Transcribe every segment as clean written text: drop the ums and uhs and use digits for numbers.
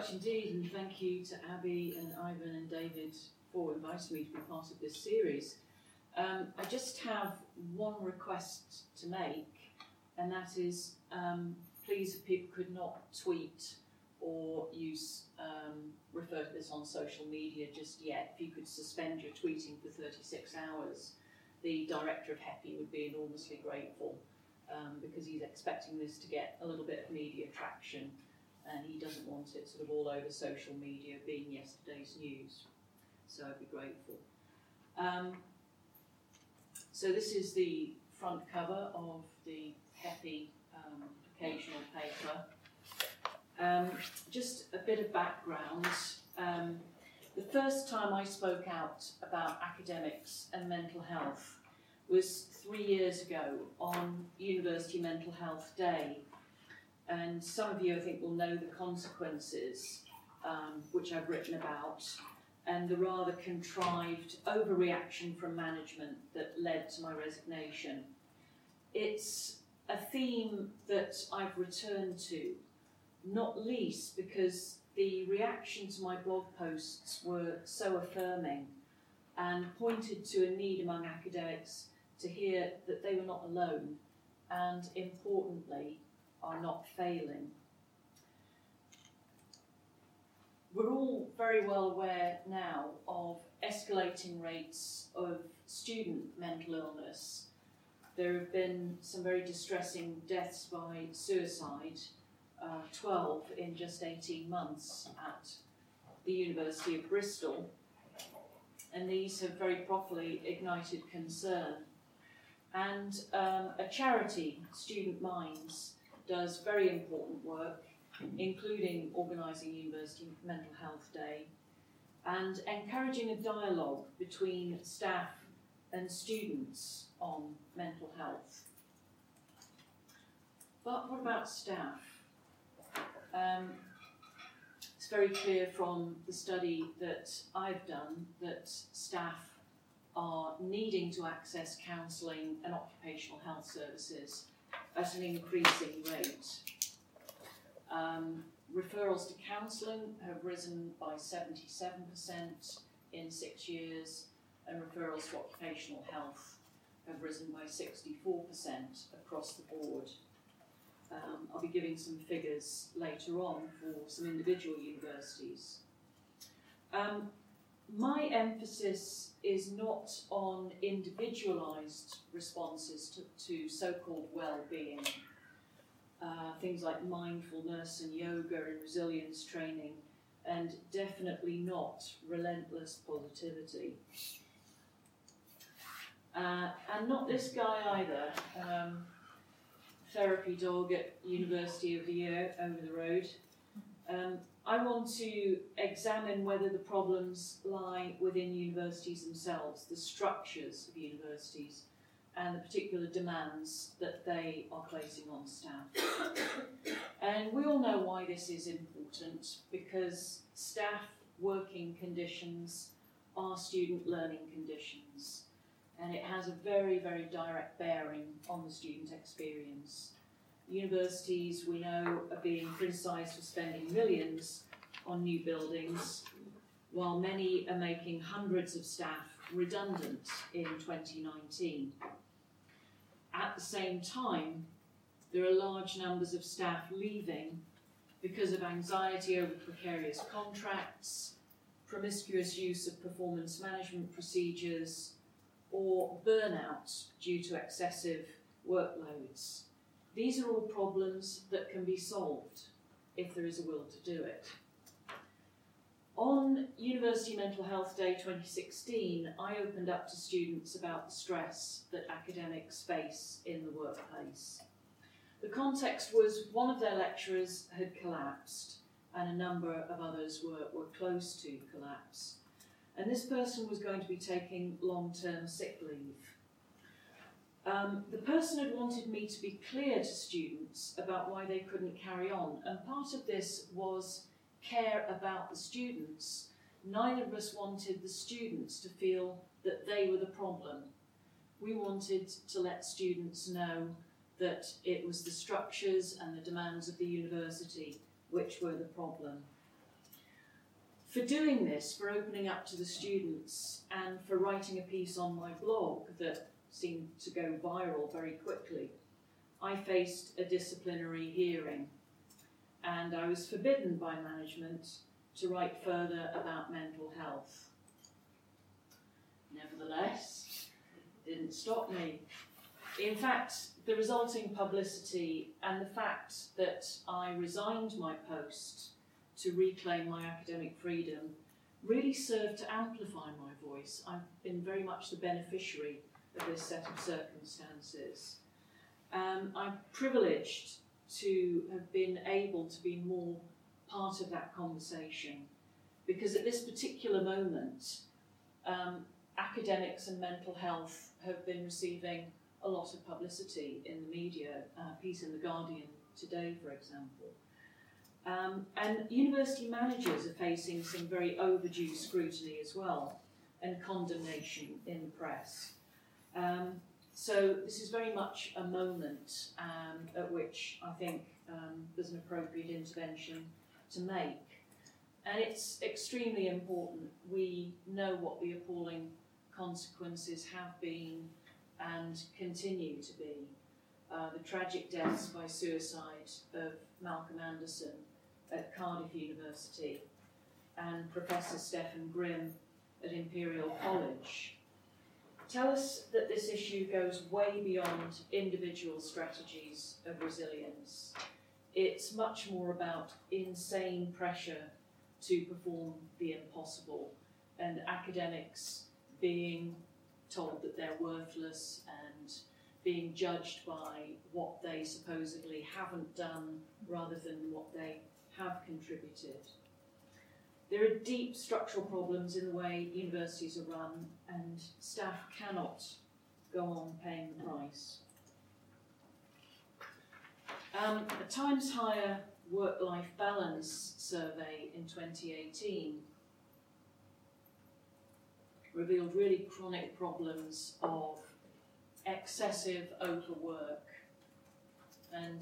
much indeed, and thank you to Abby and Ivan and David for inviting me to be part of this series. I just have one request to make, and that is, please, if people could not tweet or refer to this on social media just yet, if you could suspend your tweeting for 36 hours, the director of HEPI would be enormously grateful, because he's expecting this to get a little bit of media traction, and he doesn't want it sort of all over social media being yesterday's news. So I'd be grateful. So this is the front cover of the HEPI occasional paper. Just a bit of background. The first time I spoke out about academics and mental health was 3 years ago on University Mental Health Day. And some of you, I think, will know the consequences, which I've written about, and the rather contrived overreaction from management that led to my resignation. It's a theme that I've returned to, not least because the reaction to my blog posts were so affirming and pointed to a need among academics to hear that they were not alone and, importantly, are not failing. We're all very well aware now of escalating rates of student mental illness. There have been some very distressing deaths by suicide, 12 in just 18 months at the University of Bristol, and these have very properly ignited concern. And a charity, Student Minds, does very important work, including organising University Mental Health Day and encouraging a dialogue between staff and students on mental health. But what about staff? It's very clear from the study that I've done that staff are needing to access counselling and occupational health services at an increasing rate. Referrals to counselling have risen by 77% in 6 years, and referrals to occupational health have risen by 64% across the board. I'll be giving some figures later on for some individual universities. My emphasis is not on individualised responses to so-called well-being, things like mindfulness and yoga and resilience training, and definitely not relentless positivity. And not this guy either, therapy dog at University of the Year over the road. I want to examine whether the problems lie within universities themselves, the structures of universities, and the particular demands that they are placing on staff. And we all know why this is important, because staff working conditions are student learning conditions, and it has a very, very direct bearing on the student experience. Universities, we know, are being criticised for spending millions on new buildings, while many are making hundreds of staff redundant in 2019. At the same time, there are large numbers of staff leaving because of anxiety over precarious contracts, promiscuous use of performance management procedures, or burnout due to excessive workloads. These are all problems that can be solved if there is a will to do it. On University Mental Health Day 2016, I opened up to students about the stress that academics face in the workplace. The context was one of their lecturers had collapsed, and a number of others were close to collapse. And this person was going to be taking long-term sick leave. The person had wanted me to be clear to students about why they couldn't carry on, and part of this was care about the students. Neither of us wanted the students to feel that they were the problem. We wanted to let students know that it was the structures and the demands of the university which were the problem. for doing this, for opening up to the students, and for writing a piece on my blog that seemed to go viral very quickly, I faced a disciplinary hearing, and I was forbidden by management to write further about mental health. Nevertheless, it didn't stop me. In fact, the resulting publicity and the fact that I resigned my post to reclaim my academic freedom really served to amplify my voice. I've been very much the beneficiary of this set of circumstances. I'm privileged to have been able to be more part of that conversation, because at this particular moment, academics and mental health have been receiving a lot of publicity in the media, a piece in The Guardian today, for example. And university managers are facing some very overdue scrutiny as well, and condemnation in the press. So this is very much a moment at which I think there's an appropriate intervention to make. And it's extremely important we know what the appalling consequences have been and continue to be. The tragic deaths by suicide of Malcolm Anderson at Cardiff University and Professor Stephen Grimm at Imperial College tell us that this issue goes way beyond individual strategies of resilience. It's much more about insane pressure to perform the impossible, and academics being told that they're worthless and being judged by what they supposedly haven't done rather than what they have contributed. There are deep structural problems in the way universities are run, and staff cannot go on paying the price. A Times Higher work-life balance survey in 2018 revealed really chronic problems of excessive overwork, and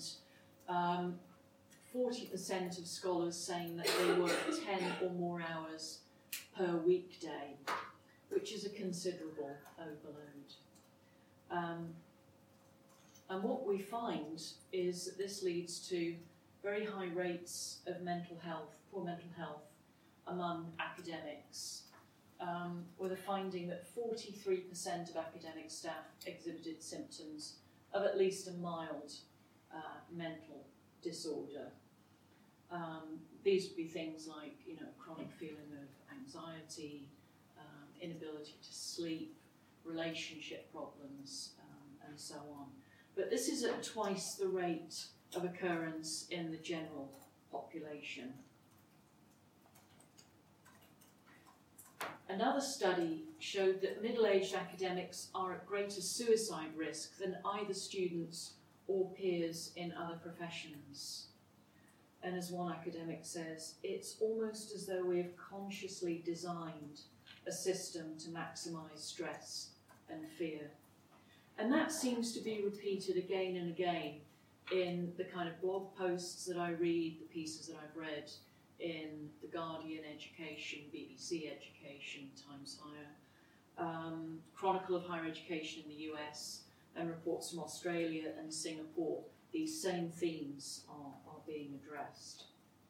40% of scholars saying that they work 10 or more hours per weekday, which is a considerable overload. And what we find is that this leads to very high rates of poor mental health among academics, with a finding that 43% of academic staff exhibited symptoms of at least a mild mental disorder. These would be things like, chronic feeling of anxiety, inability to sleep, relationship problems, and so on. But this is at twice the rate of occurrence in the general population. Another study showed that middle-aged academics are at greater suicide risk than either students or peers in other professions. And as one academic says, it's almost as though we have consciously designed a system to maximise stress and fear. And that seems to be repeated again and again in the kind of blog posts that I read, the pieces that I've read in The Guardian Education, BBC Education, Times Higher, Chronicle of Higher Education in the US, and reports from Australia and Singapore. These same themes are being addressed.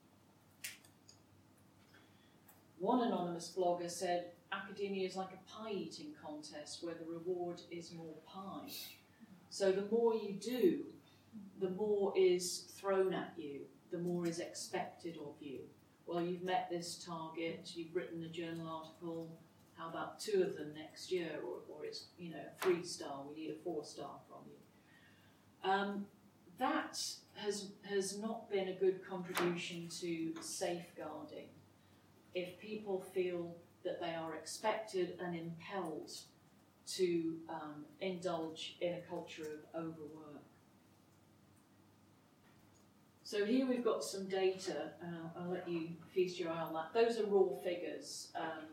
One anonymous blogger said, academia is like a pie-eating contest where the reward is more pie. So the more you do, the more is thrown at you, the more is expected of you. Well, you've met this target, you've written a journal article, how about 2 of them next year, or it's, a 3-star, we need a 4-star from you. That has not been a good contribution to safeguarding. If people feel that they are expected and impelled to indulge in a culture of overwork. So here we've got some data. I'll let you feast your eye on that. Those are raw figures.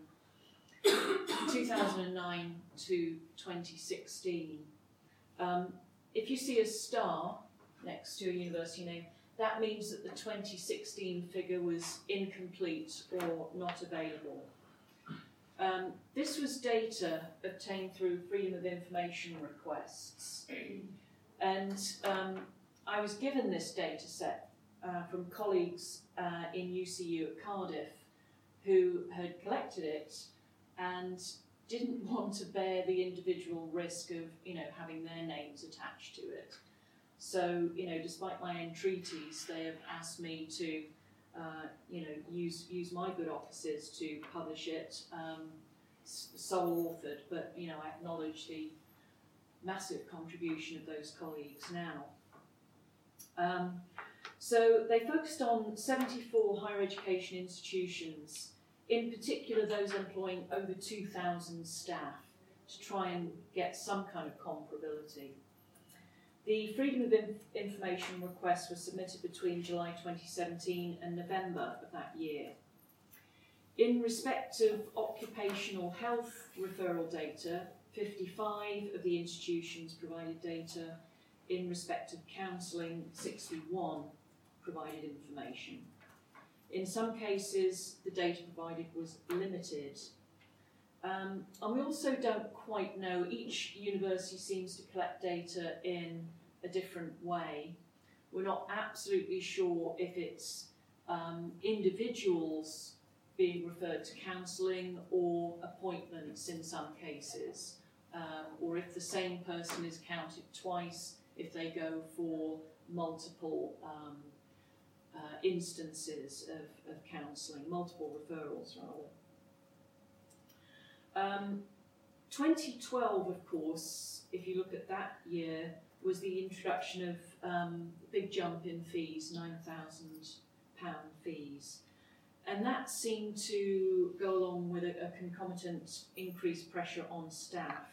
2009 to 2016. If you see a star next to a university name, that means that the 2016 figure was incomplete or not available. This was data obtained through Freedom of Information requests, and I was given this data set from colleagues in UCU at Cardiff who had collected it and didn't want to bear the individual risk of, having their names attached to it. So, despite my entreaties, they have asked me to, use my good offices to publish it, sole authored, but, I acknowledge the massive contribution of those colleagues now. So they focused on 74 higher education institutions, in particular those employing over 2,000 staff, to try and get some kind of comparability. The Freedom of Information request was submitted between July 2017 and November of that year. In respect of occupational health referral data, 55 of the institutions provided data. In respect of counselling, 61 provided information. In some cases, the data provided was limited. And we also don't quite know, each university seems to collect data in a different way. We're not absolutely sure if it's individuals being referred to counselling or appointments in some cases, or if the same person is counted twice, if they go for multiple instances of counselling, multiple referrals rather. 2012, of course, if you look at that year, was the introduction of big jump in fees, £9,000 fees. And that seemed to go along with a concomitant increased pressure on staff.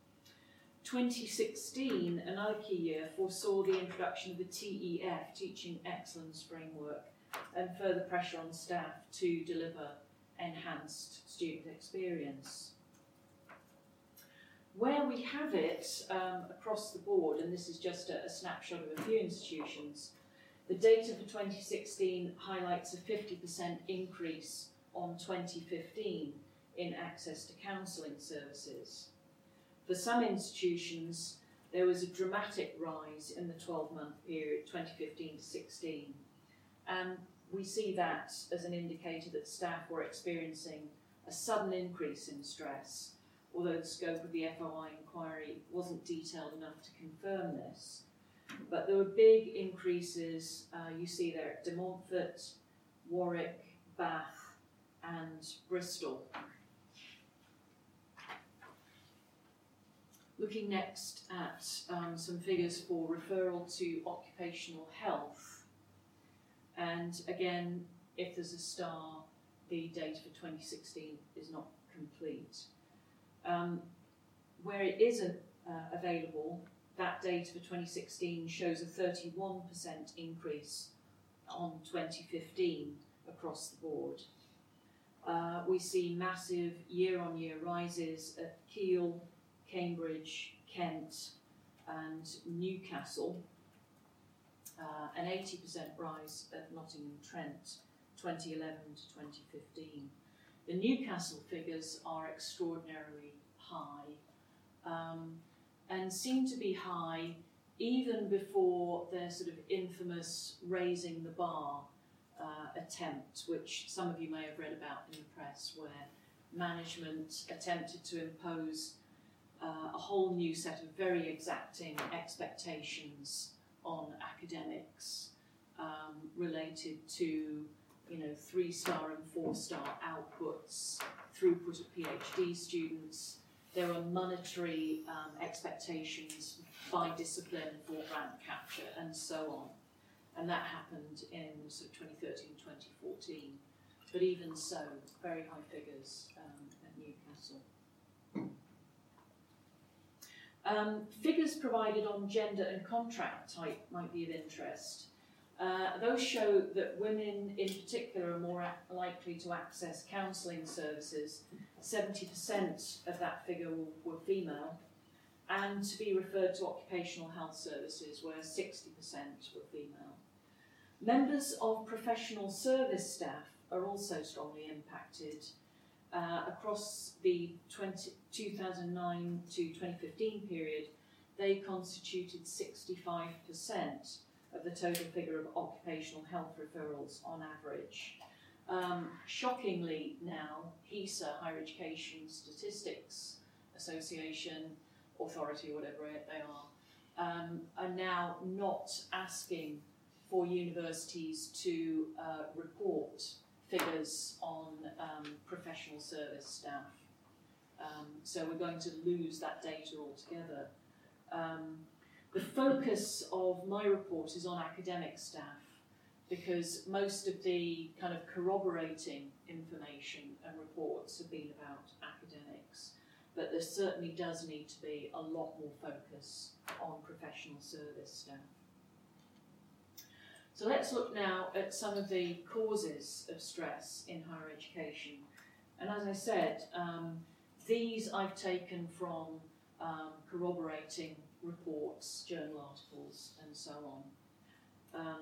2016, another key year, foresaw the introduction of the TEF, Teaching Excellence Framework, and further pressure on staff to deliver enhanced student experience. Where we have it across the board, and this is just a snapshot of a few institutions, the data for 2016 highlights a 50% increase on 2015 in access to counselling services. For some institutions, there was a dramatic rise in the 12-month period, 2015 to 16. And we see that as an indicator that staff were experiencing a sudden increase in stress, although the scope of the FOI inquiry wasn't detailed enough to confirm this. But there were big increases, you see there at De Montfort, Warwick, Bath and Bristol. Looking next at some figures for referral to occupational health. And again, if there's a star, the data for 2016 is not complete. Where it is available, that data for 2016 shows a 31% increase on 2015 across the board. We see massive year-on-year rises at Keele, Cambridge, Kent and Newcastle, an 80% rise at Nottingham Trent, 2011 to 2015. The Newcastle figures are extraordinarily high and seem to be high even before their sort of infamous raising the bar attempt, which some of you may have read about in the press, where management attempted to impose a whole new set of very exacting expectations on academics related to 3-star and 4-star outputs, throughput of PhD students. There were monetary expectations by discipline for grant capture and so on. And that happened in sort of 2013, 2014. But even so, very high figures at Newcastle. Figures provided on gender and contract type might be of interest. Those show that women in particular are more likely to access counselling services. 70% of that figure were female, and to be referred to occupational health services, where 60% were female. Members of professional service staff are also strongly impacted. Across the 2009 to 2015 period, they constituted 65% of the total figure of occupational health referrals on average. Shockingly now, HESA, Higher Education Statistics Association, Authority, whatever they are now not asking for universities to report figures on professional service staff. So we're going to lose that data altogether. The focus of my report is on academic staff, because most of the kind of corroborating information and reports have been about academics, but there certainly does need to be a lot more focus on professional service staff. So let's look now at some of the causes of stress in higher education. And as I said, these I've taken from corroborating reports, journal articles, and so on.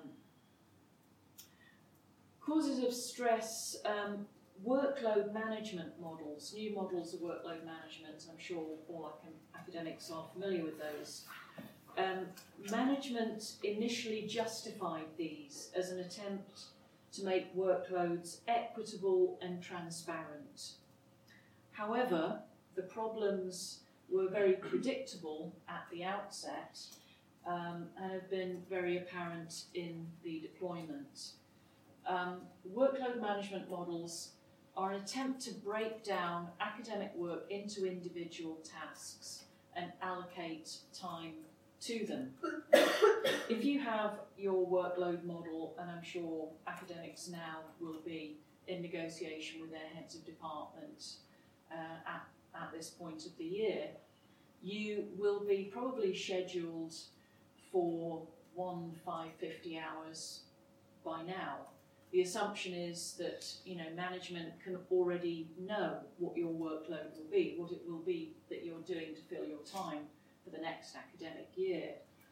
Causes of stress, workload management models, new models of workload management. I'm sure all academics are familiar with those. Management initially justified these as an attempt to make workloads equitable and transparent. However, the problems were very predictable at the outset and have been very apparent in the deployment. Workload management models are an attempt to break down academic work into individual tasks and allocate time to them. If you have your workload model, and I'm sure academics now will be in negotiation with their heads of department at this point of the year, you will be probably scheduled for 550 hours by now. The assumption is that management can already know what your workload will be, what it will be that you're doing to fill your time for the next academic year.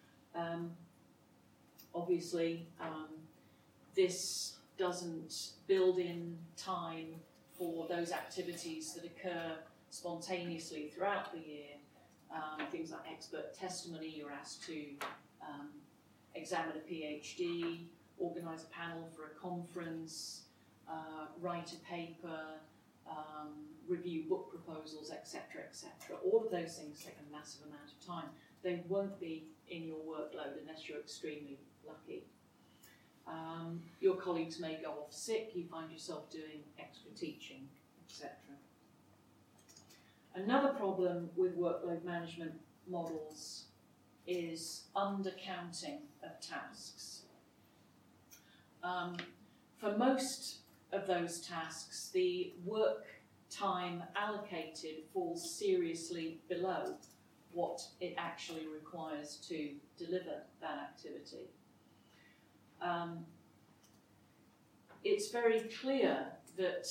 Obviously, this doesn't build in time for those activities that occur spontaneously throughout the year. Things like expert testimony, you're asked to examine a PhD, organise a panel for a conference, write a paper, review book proposals, etc., etc. All of those things take a massive amount of time. They won't be in your workload unless you're extremely lucky. Your colleagues may go off sick, you find yourself doing extra teaching, etc. Another problem with workload management models is undercounting of tasks. For most of those tasks, the work time allocated falls seriously below what it actually requires to deliver that activity. It's very clear that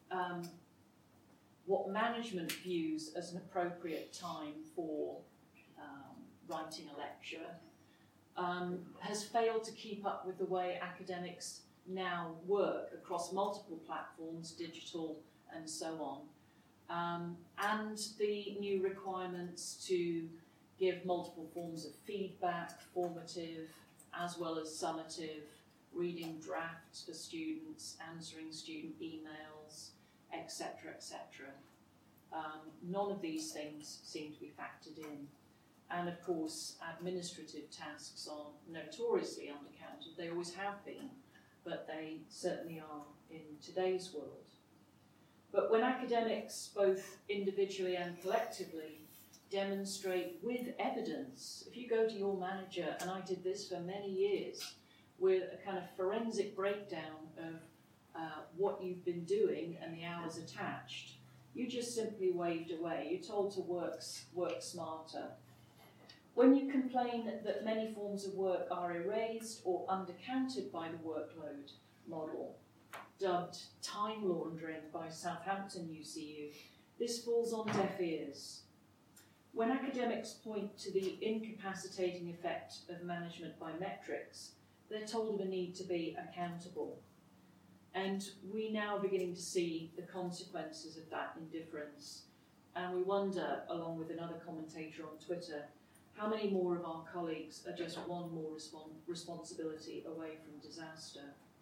what management views as an appropriate time for writing a lecture has failed to keep up with the way academics now work across multiple platforms, digital and so on, and the new requirements to give multiple forms of feedback, formative as well as summative, reading drafts for students, answering student emails, etc., etc. None of these things seem to be factored in. And of course, administrative tasks are notoriously undercounted. They always have been, but they certainly are in today's world. But when academics, both individually and collectively, demonstrate with evidence, if you go to your manager, and I did this for many years, with a kind of forensic breakdown of what you've been doing and the hours attached, you just simply waved away. You're told to work smarter. When you complain that many forms of work are erased or undercounted by the workload model, dubbed time laundering by Southampton UCU, this falls on deaf ears. When academics point to the incapacitating effect of management by metrics, they're told of a need to be accountable. And we now are beginning to see the consequences of that indifference. And we wonder, along with another commentator on Twitter, how many more of our colleagues are just one more responsibility away from disaster.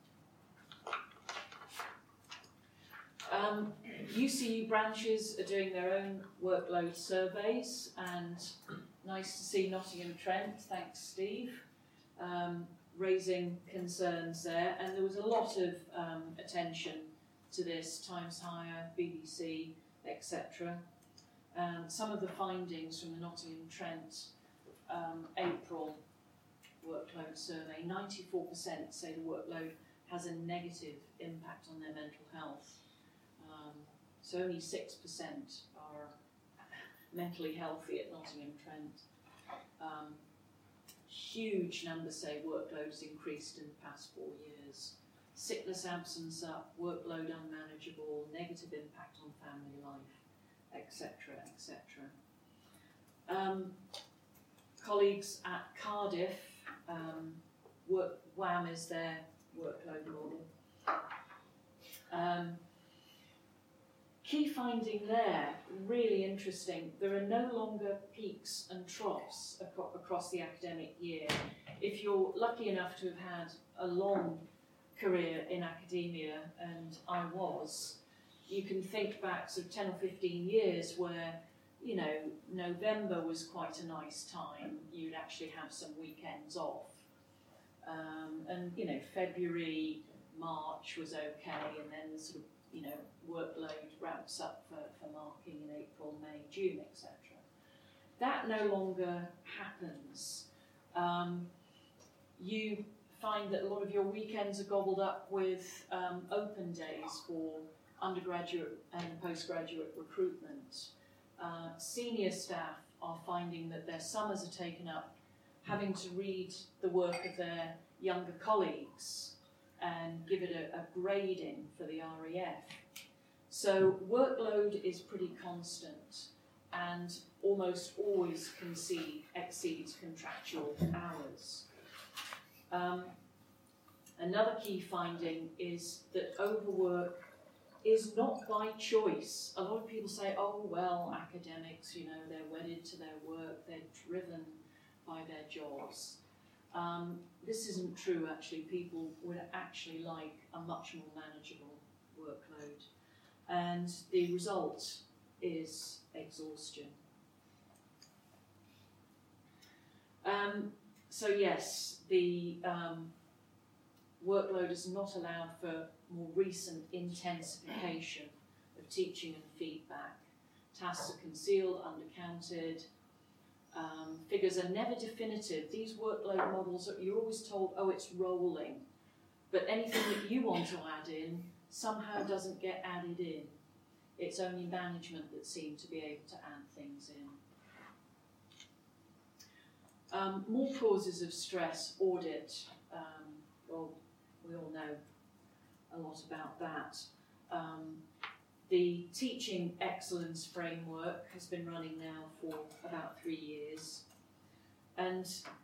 UCU branches are doing their own workload surveys, and nice to see Nottingham Trent, thanks Steve, raising concerns there. And there was a lot of attention to this, Times Higher, BBC, etc. Some of the findings from the Nottingham Trent April workload survey, 94% say the workload has a negative impact on their mental health. So only 6% are mentally healthy at Nottingham Trent. Huge numbers say workload has increased in the past 4 years. Sickness absence up, workload unmanageable, negative impact on family life, etc., etc. Colleagues at Cardiff, WAM is their workload model. Key finding there, really interesting, there are no longer peaks and troughs across the academic year. If you're lucky enough to have had a long career in academia, and I was, you can think back sort of 10 or 15 years where, you know, November was quite a nice time. You'd actually have some weekends off. And, you know, February, March was okay, and then the sort of, you know, workload ramps up for marking in April, May, June, etc. That no longer happens. You find that a lot of your weekends are gobbled up with open days for undergraduate and postgraduate recruitment. Senior staff are finding that their summers are taken up having to read the work of their younger colleagues and give it a grading for the REF. So workload is pretty constant and almost always exceeds contractual hours. Another key finding is that overwork is not by choice. A lot of people say, oh, well, academics, you know, they're wedded to their work, they're driven by their jobs. This isn't true, actually. People would actually like a much more manageable workload. And the result is exhaustion. So yes, the workload has not allowed for more recent intensification of teaching and feedback. Tasks are concealed, undercounted. Figures are never definitive. These workload models, you're always told, oh, it's rolling. But anything that you want to add in somehow doesn't get added in. It's only management that seem to be able to add things in. More causes of stress, audit. Well, we all know a lot about that. The Teaching Excellence Framework has been running now for about 3 years. And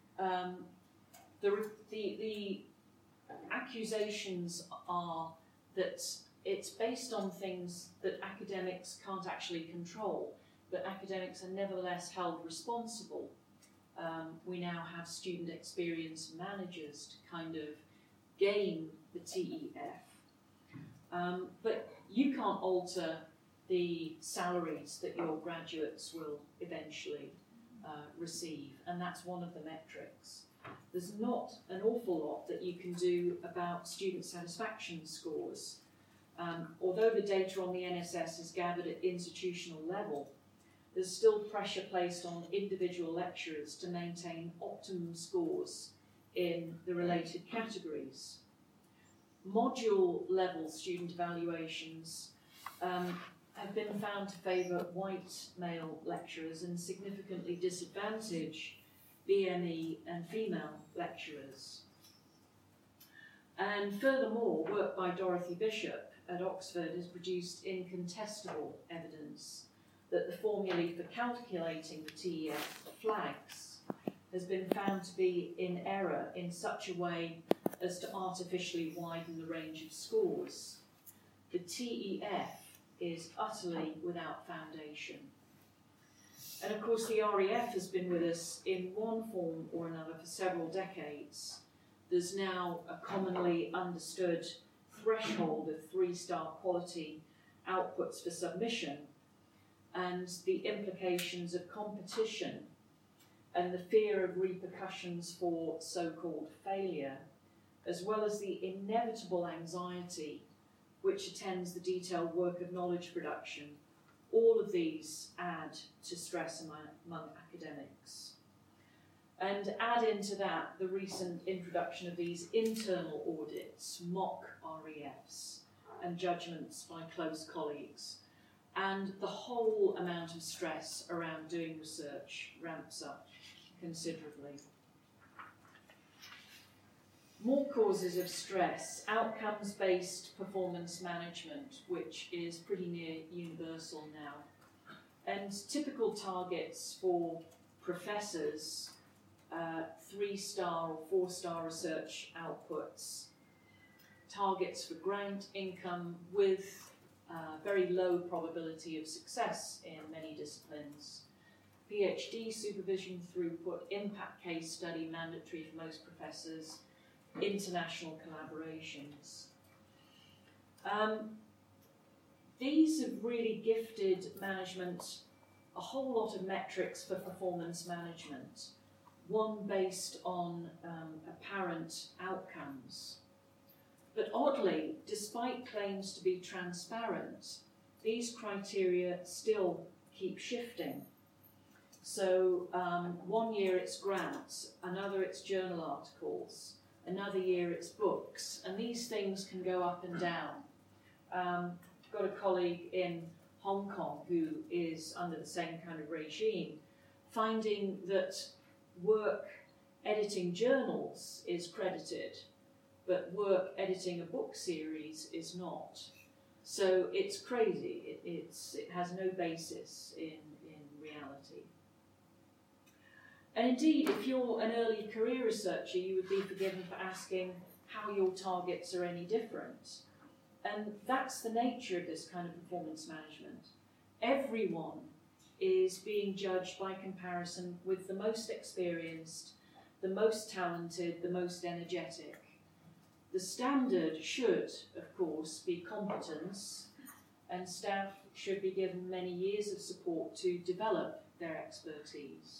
the accusations are that it's based on things that academics can't actually control, but academics are nevertheless held responsible. We now have student experience managers to kind of gain the TEF. But you can't alter the salaries that your graduates will eventually receive, and that's one of the metrics. There's not an awful lot that you can do about student satisfaction scores. Although the data on the NSS is gathered at institutional level, there's still pressure placed on individual lecturers to maintain optimum scores in the related categories. Module level student evaluations have been found to favour white male lecturers and significantly disadvantage BME and female lecturers. And furthermore, work by Dorothy Bishop at Oxford has produced incontestable evidence that the formulae for calculating the TEF flags has been found to be in error in such a way as to artificially widen the range of scores. The TEF is utterly without foundation. And of course the REF has been with us in one form or another for several decades. There's now a commonly understood threshold of 3-star quality outputs for submission, and the implications of competition and the fear of repercussions for so-called failure, as well as the inevitable anxiety which attends the detailed work of knowledge production, all of these add to stress among academics. And add into that the recent introduction of these internal audits, mock REFs, and judgments by close colleagues, and the whole amount of stress around doing research ramps up considerably. More causes of stress: outcomes-based performance management, which is pretty near universal now, and typical targets for professors, 3-star or 4-star research outputs, targets for grant income with very low probability of success in many disciplines, PhD supervision throughput, impact case study mandatory for most professors, international collaborations. These have really gifted management a whole lot of metrics for performance management, one based on apparent outcomes. But oddly, despite claims to be transparent, these criteria still keep shifting. So 1 year it's grants, another it's journal articles, another year it's books, and these things can go up and down. I've got a colleague in Hong Kong who is under the same kind of regime, finding that work editing journals is credited, but work editing a book series is not. So it's crazy. It has no basis in reality. And indeed, if you're an early career researcher, you would be forgiven for asking how your targets are any different. And that's the nature of this kind of performance management. Everyone is being judged by comparison with the most experienced, the most talented, the most energetic. The standard should, of course, be competence, and staff should be given many years of support to develop their expertise.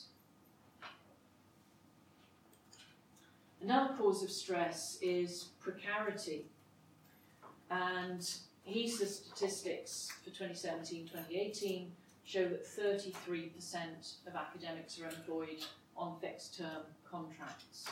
Another cause of stress is precarity, and HESA statistics for 2017-2018 show that 33% of academics are employed on fixed-term contracts.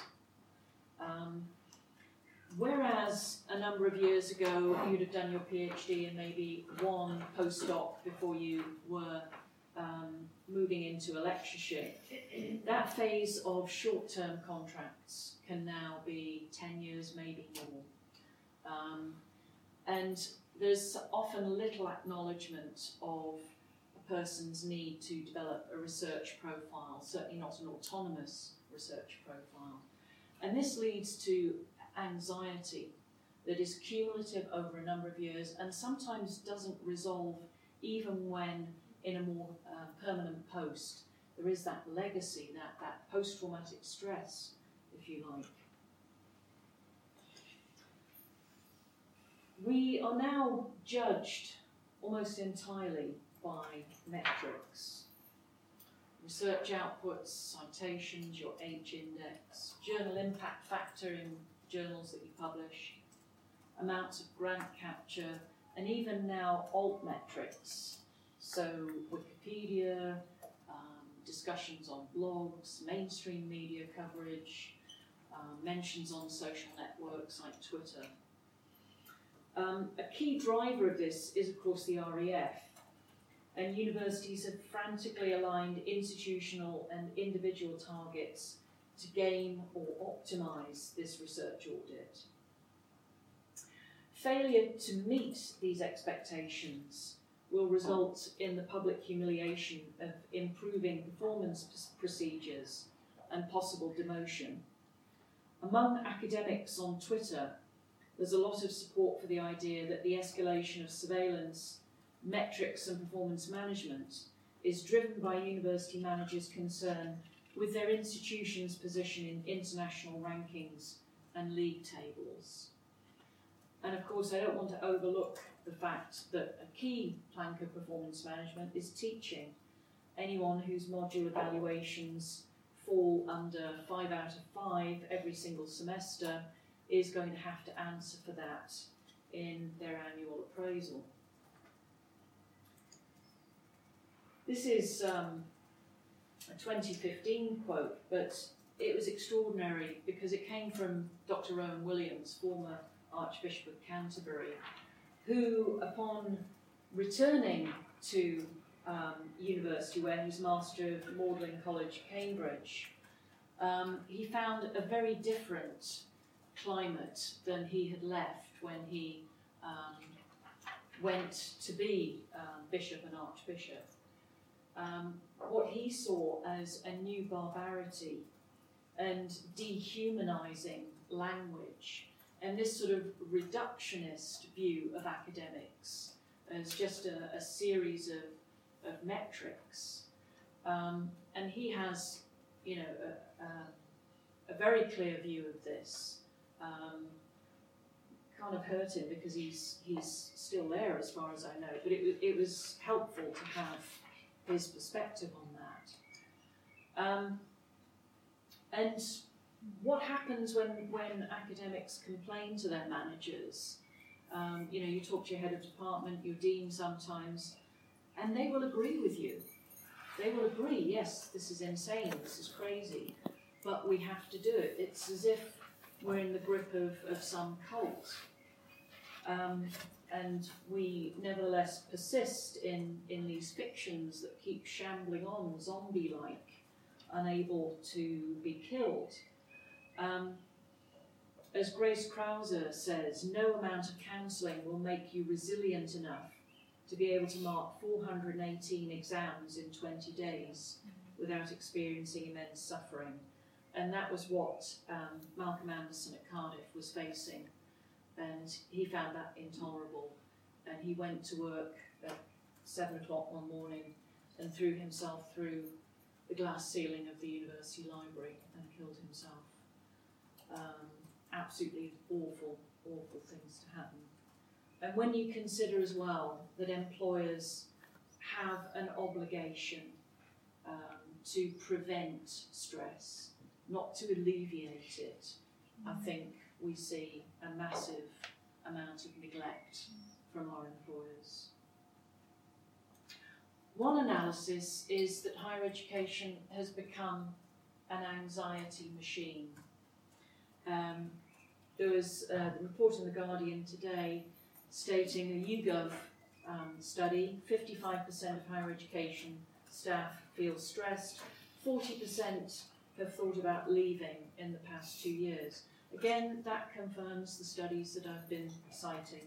Whereas a number of years ago you'd have done your PhD and maybe one postdoc before you were moving into a lectureship, that phase of short-term contracts can now be 10 years, maybe more. And there's often little acknowledgement of a person's need to develop a research profile, certainly not an autonomous research profile. And this leads to anxiety that is cumulative over a number of years and sometimes doesn't resolve even when in a more permanent post. There is that legacy, that post-traumatic stress, if you like. We are now judged almost entirely by metrics. Research outputs, citations, your H-index, journal impact factor in journals that you publish, amounts of grant capture, and even now alt metrics. So Wikipedia, discussions on blogs, mainstream media coverage, mentions on social networks like Twitter. A key driver of this is, of course, the REF, and universities have frantically aligned institutional and individual targets to gain or optimise this research audit. Failure to meet these expectations will result in the public humiliation of improving performance procedures and possible demotion. Among academics on Twitter, there's a lot of support for the idea that the escalation of surveillance, metrics and performance management is driven by university managers' concern with their institution's position in international rankings and league tables. And of course, I don't want to overlook the fact that a key plank of performance management is teaching. Anyone whose module evaluations fall under 5 out of 5 every single semester is going to have to answer for that in their annual appraisal. This is a 2015 quote, but it was extraordinary because it came from Dr. Rowan Williams, former Archbishop of Canterbury, who, upon returning to university, where he was Master of Magdalen College, Cambridge, he found a very different climate than he had left when he went to be bishop and archbishop. What he saw as a new barbarity and dehumanising language, and this sort of reductionist view of academics as just a series of metrics. And he has, you know, a very clear view of this. Kind of hurt him because he's still there as far as I know, but it was helpful to have his perspective on that. And what happens when academics complain to their managers? You know, you talk to your head of department, your dean sometimes, and they will agree with you. They will agree, yes, this is insane, this is crazy, but we have to do it. It's as if we're in the grip of some cult. And we nevertheless persist in these fictions that keep shambling on, zombie-like, unable to be killed. As Grace Krauser says, no amount of counselling will make you resilient enough to be able to mark 418 exams in 20 days without experiencing immense suffering. And that was what Malcolm Anderson at Cardiff was facing. And he found that intolerable. And he went to work at 7 o'clock one morning and threw himself through the glass ceiling of the university library and killed himself. Absolutely awful, awful things to happen. And when you consider as well that employers have an obligation to prevent stress, not to alleviate it, I think we see a massive amount of neglect from our employers. One analysis is that higher education has become an anxiety machine. There was a report in The Guardian today stating a YouGov study, 55% of higher education staff feel stressed, 40% have thought about leaving in the past 2 years. Again, that confirms the studies that I've been citing.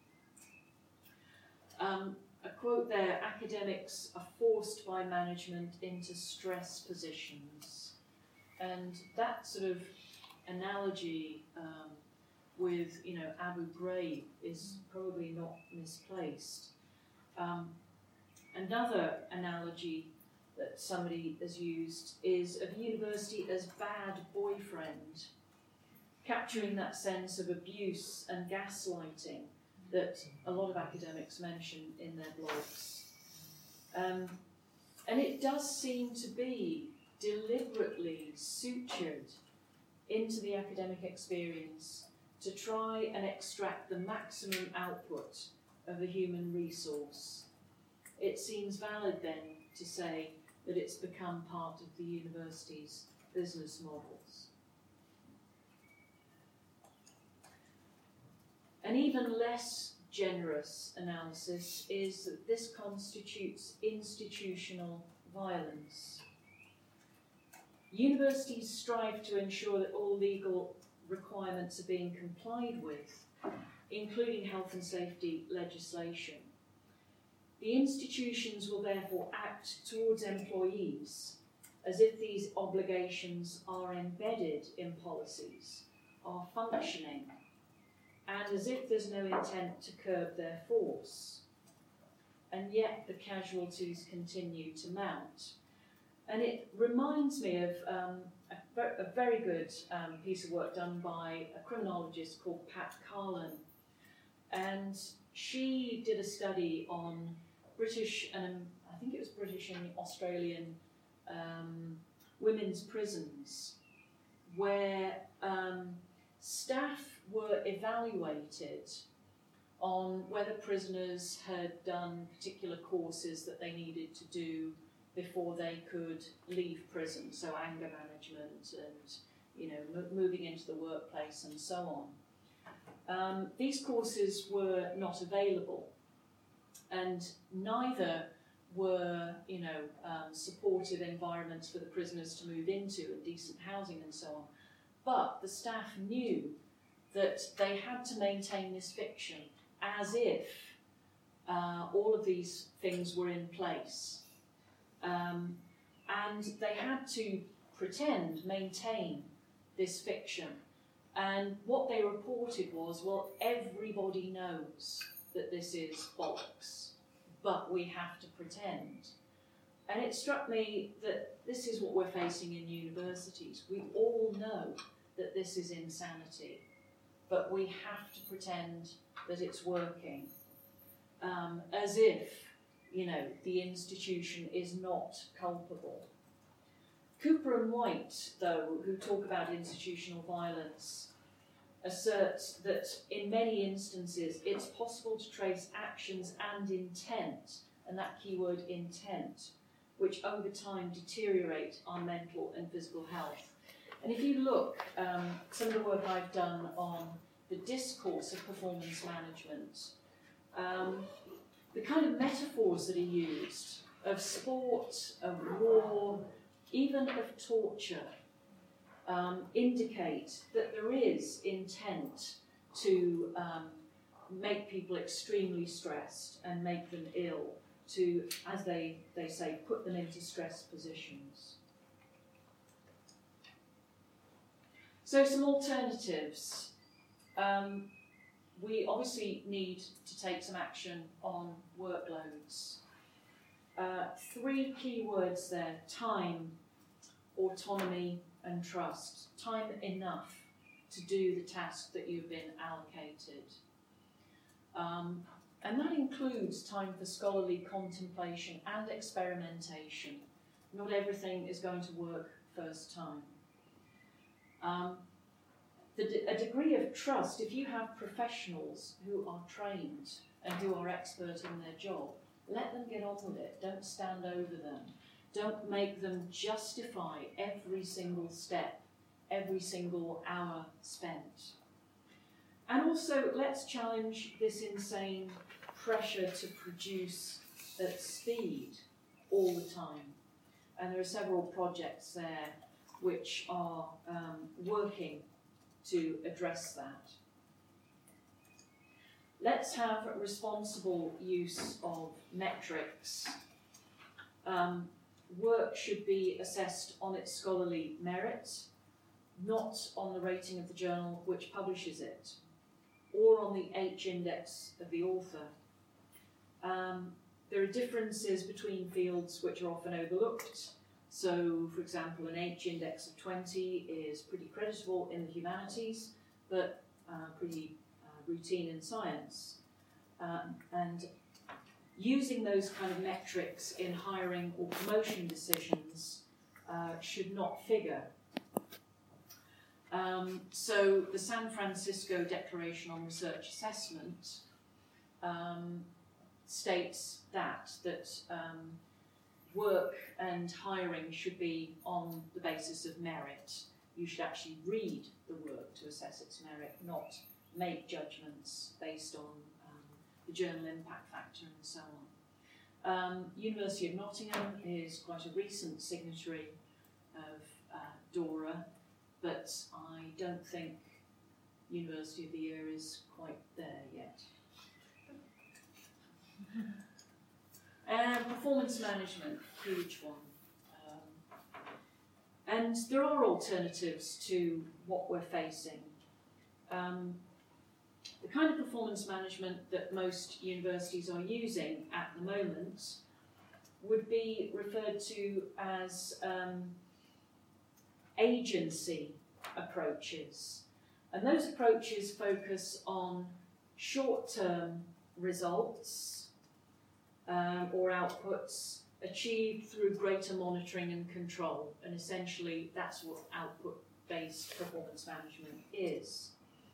A quote there, academics are forced by management into stress positions. And that sort of analogy with, you know, Abu Ghraib is probably not misplaced. Another analogy that somebody has used is of university as bad boyfriend, capturing that sense of abuse and gaslighting that a lot of academics mention in their blogs. And it does seem to be deliberately sutured into the academic experience to try and extract the maximum output of the human resource. It seems valid then to say that it's become part of the university's business models. An even less generous analysis is that this constitutes institutional violence. Universities strive to ensure that all legal requirements are being complied with, including health and safety legislation. The institutions will therefore act towards employees as if these obligations are embedded in policies, are functioning, and as if there's no intent to curb their force. And yet the casualties continue to mount. And it reminds me of a very good piece of work done by a criminologist called Pat Carlin. And she did a study on British, and I think it was British and Australian women's prisons, where staff were evaluated on whether prisoners had done particular courses that they needed to do before they could leave prison, so anger management and moving into the workplace and so on. These courses were not available, and neither were supportive environments for the prisoners to move into and decent housing and so on. But the staff knew that they had to maintain this fiction as if all of these things were in place. And they had to maintain this fiction. And what they reported was, well, everybody knows that this is bollocks, but we have to pretend. And it struck me that this is what we're facing in universities. We all know that this is insanity, but we have to pretend that it's working, as if, the institution is not culpable. Cooper and White, though, who talk about institutional violence, assert that in many instances it's possible to trace actions and intent, and that keyword intent, which over time deteriorate our mental and physical health. And if you look, some of the work I've done on the discourse of performance management, the kind of metaphors that are used of sport, of war, even of torture, indicate that there is intent to make people extremely stressed and make them ill, to, as they say, put them into stress positions. So some alternatives. We obviously need to take some action on workloads. 3 key words there: time, autonomy, and trust. Time enough to do the task that you've been allocated. And that includes time for scholarly contemplation and experimentation. Not everything is going to work first time. A degree of trust, if you have professionals who are trained and who are expert in their job, let them get on with it. Don't stand over them. Don't make them justify every single step, every single hour spent. And also, let's challenge this insane pressure to produce at speed all the time. And there are several projects there which are working to address that. Let's have a responsible use of metrics. Work should be assessed on its scholarly merit, not on the rating of the journal which publishes it, or on the H-index of the author. There are differences between fields which are often overlooked. So, for example, an H-index of 20 is pretty creditable in the humanities, but pretty routine in science. And using those kind of metrics in hiring or promotion decisions should not figure. So the San Francisco Declaration on Research Assessment states that work and hiring should be on the basis of merit. You should actually read the work to assess its merit, not make judgments based on the journal impact factor and so on. University of Nottingham is quite a recent signatory of DORA, but I don't think University of the Year is quite there yet. And performance management, huge one. And there are alternatives to what we're facing. The kind of performance management that most universities are using at the moment would be referred to as agency approaches. And those approaches focus on short-term results or outputs achieved through greater monitoring and control. And essentially, that's what output-based performance management is.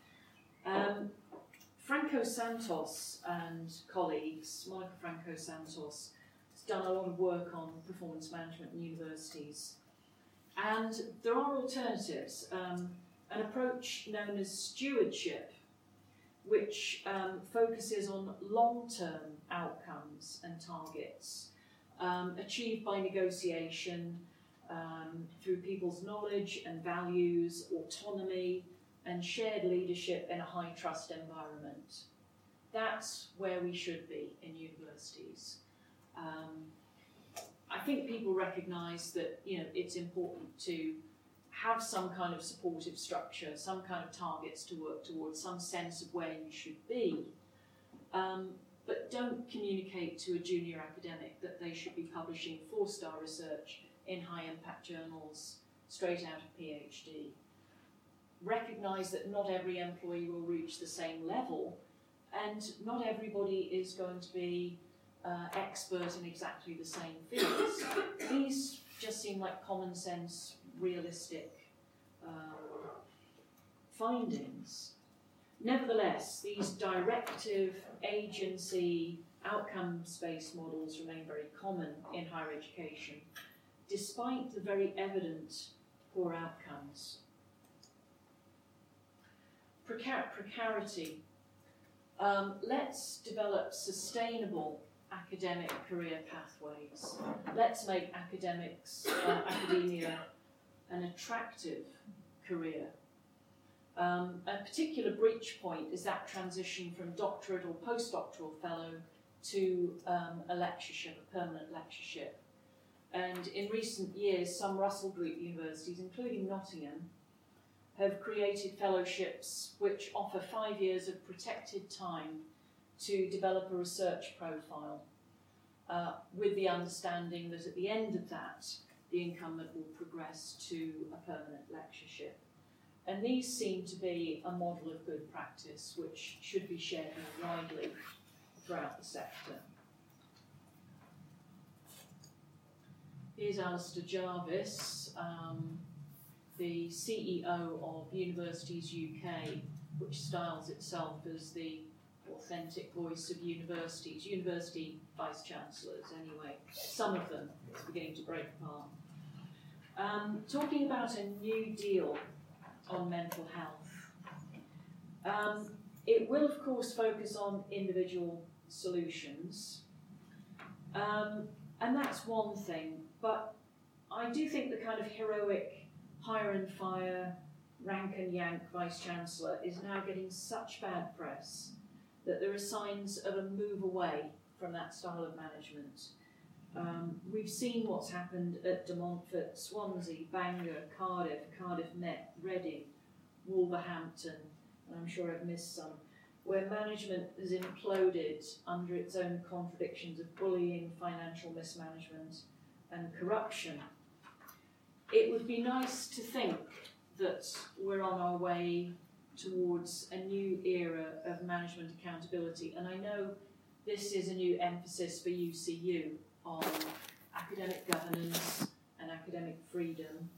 Franco Santos and colleagues, Monica Franco Santos, has done a lot of work on performance management in universities. And there are alternatives. An approach known as stewardship, which focuses on long-term outcomes and targets, achieved by negotiation through people's knowledge and values, autonomy, and shared leadership in a high-trust environment. That's where we should be in universities. I think people recognise that it's important to have some kind of supportive structure, some kind of targets to work towards, some sense of where you should be. But don't communicate to a junior academic that they should be publishing 4-star research in high-impact journals straight out of PhD. Recognise that not every employee will reach the same level, and not everybody is going to be expert in exactly the same fields. These just seem like common sense, realistic findings. Nevertheless, these directive, agency, outcomes-based models remain very common in higher education, despite the very evident poor outcomes. Precarity. Let's develop sustainable academic career pathways. Let's make academia an attractive career. A particular breach point is that transition from doctorate or postdoctoral fellow to a lectureship, a permanent lectureship. And in recent years, some Russell Group universities, including Nottingham, have created fellowships which offer 5 years of protected time to develop a research profile, with the understanding that at the end of that, the incumbent will progress to a permanent lectureship. And these seem to be a model of good practice which should be shared more widely throughout the sector. Here's Alistair Jarvis, the CEO of Universities UK, which styles itself as the authentic voice of universities, university vice-chancellors anyway, some of them, it's beginning to break apart. Talking about a new deal on mental health. It will, of course, focus on individual solutions, and that's one thing, but I do think the kind of heroic hire and fire, rank and yank vice-chancellor is now getting such bad press that there are signs of a move away from that style of management. We've seen what's happened at De Montfort, Swansea, Bangor, Cardiff Met, Reading, Wolverhampton, and I'm sure I've missed some, where management has imploded under its own contradictions of bullying, financial mismanagement, and corruption. It would be nice to think that we're on our way towards a new era of management accountability, and I know this is a new emphasis for UCU on academic governance and academic freedom.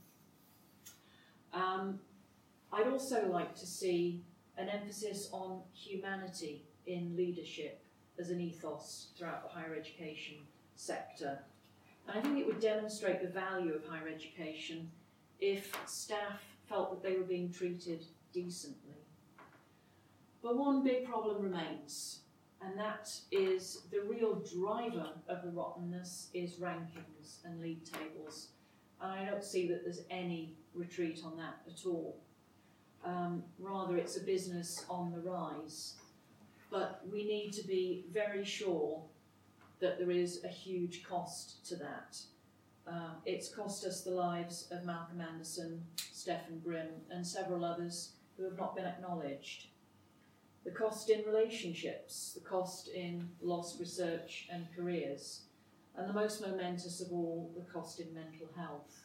I'd also like to see an emphasis on humanity in leadership as an ethos throughout the higher education sector. And I think it would demonstrate the value of higher education if staff felt that they were being treated decently. But one big problem remains, and that is the real driver of the rottenness is rankings and league tables. And I don't see that there's any retreat on that at all. Rather, it's a business on the rise. But we need to be very sure that there is a huge cost to that. It's cost us the lives of Malcolm Anderson, Stephen Grimm, and several others who have not been acknowledged. The cost in relationships, the cost in lost research and careers, and the most momentous of all, the cost in mental health.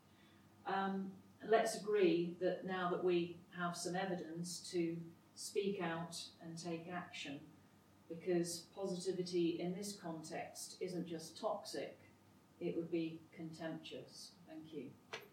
Let's agree that now that we have some evidence to speak out and take action, because positivity in this context isn't just toxic, it would be contemptuous. Thank you.